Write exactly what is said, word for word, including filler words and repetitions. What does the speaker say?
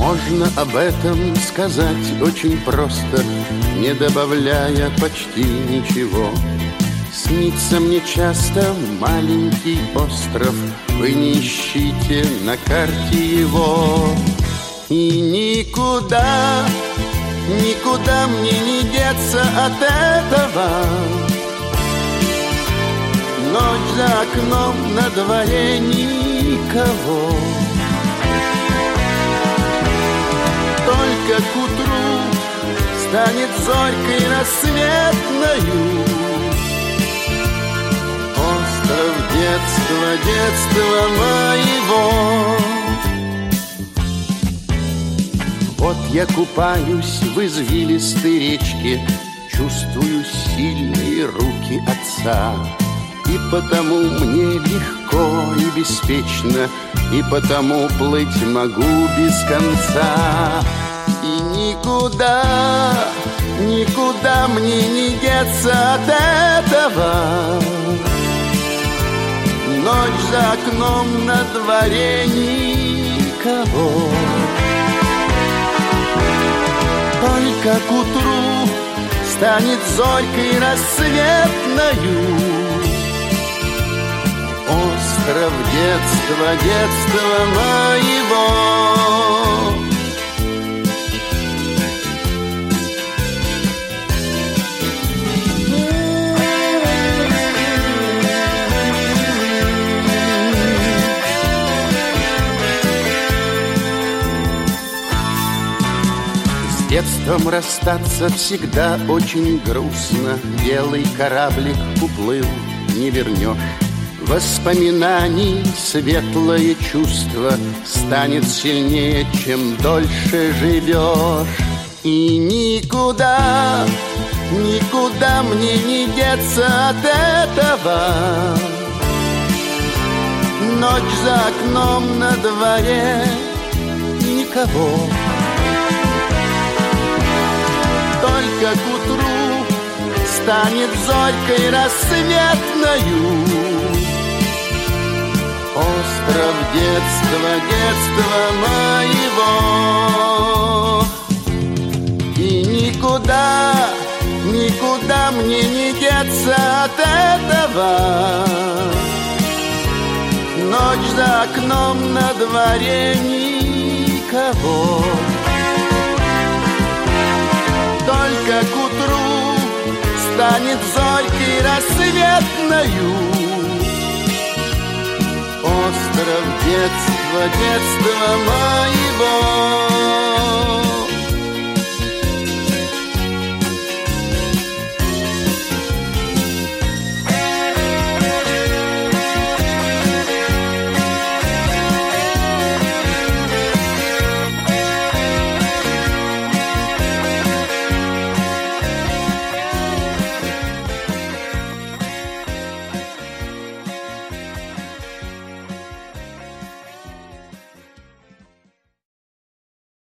Можно об этом сказать очень просто, не добавляя почти ничего. Снится мне часто маленький остров, вы не ищите на карте его. И никуда, никуда мне не деться от этого. Ночь за окном, на дворе никого. Только к утру станет зорькой рассветною остров детства, детства моего. Вот я купаюсь в извилистой речке, чувствую сильные руки отца. И потому мне легко и беспечно, и потому плыть могу без конца. И никуда, никуда мне не деться от этого. Ночь за окном, на дворе никого. Только к утру станет зорькой рассветною остров детства, детства моего. С детством расстаться всегда очень грустно. Белый кораблик уплыл, не вернешь. Воспоминаний светлое чувство станет сильнее, чем дольше живешь. И никуда, никуда мне не деться от этого. Ночь за окном, на дворе никого. Только к утру станет зорькой рассветною остров детства, детства моего. И никуда, никуда мне не деться от этого. Ночь за окном, на дворе никого. Только к утру станет зорькой рассветною остров детства, детства моего.